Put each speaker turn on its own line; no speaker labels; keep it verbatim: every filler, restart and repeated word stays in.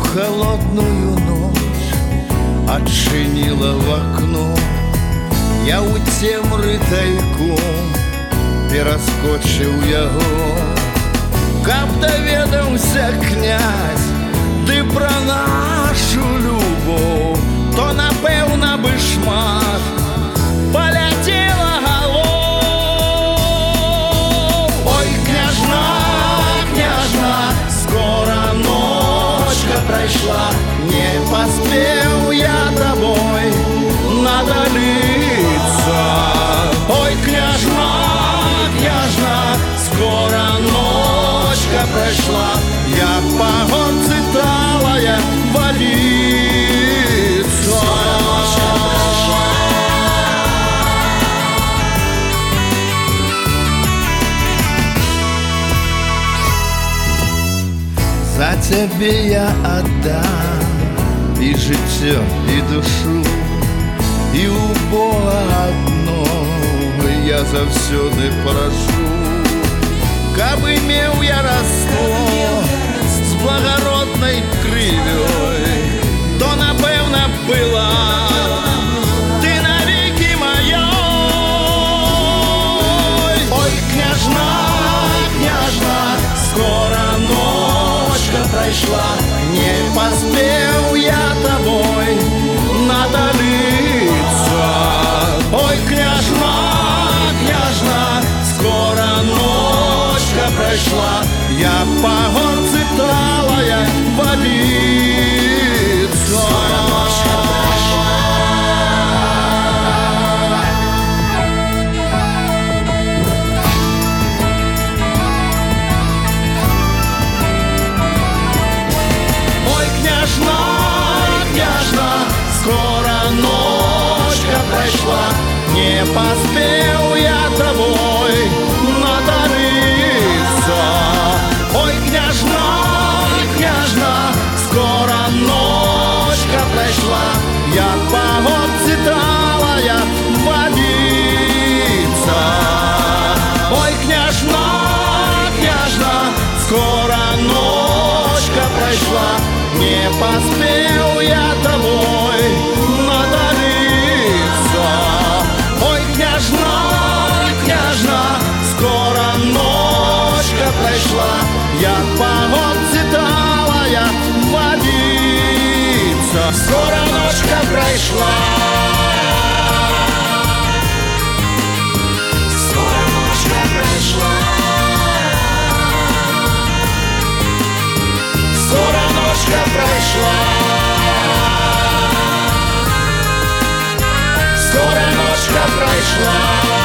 холодную ночь отчинила в окно. Я у цемры тайком пераскочыў яго, каб даведаўся князь ды пра нашу любоў, то напэўна бы шмат паляцела галоў. Ой, княжна, княжна, скора ночка прайшла, не паспеў я табой надаліцца. Ой, княжна, княжна, скора ночка прайшла, як па горцы талая валіцца. За цябе я аддам і жыццё, і душу, і ў Бога адного я заўсёды прашу, каб имеў я растло з благороднай крывёй, то напэўна была ты навекі маёй. Ой, княжна, княжна, скора ночка прайшла, не паспеў я табой надаліцца. Ой, княжна, княжна, скора ночка прайшла, як па горцы талая валіцца. Ой, княжна, княжна, скора ночка прайшла, не паспеў я табой надаліцца. Ой, княжна, княжна, скора ночка прайшла, як па горцы талая валіцца. Ой, княжна, княжна, скора ночка прайшла, не паспеў я табой надаліцца. Ой, княжна, княжна, скора ночка прайшла, як па горцы талая валіцца. Скора ночка прайшла, скора ночка прайшла, скора ночка прайшла, скора ночка прайшла.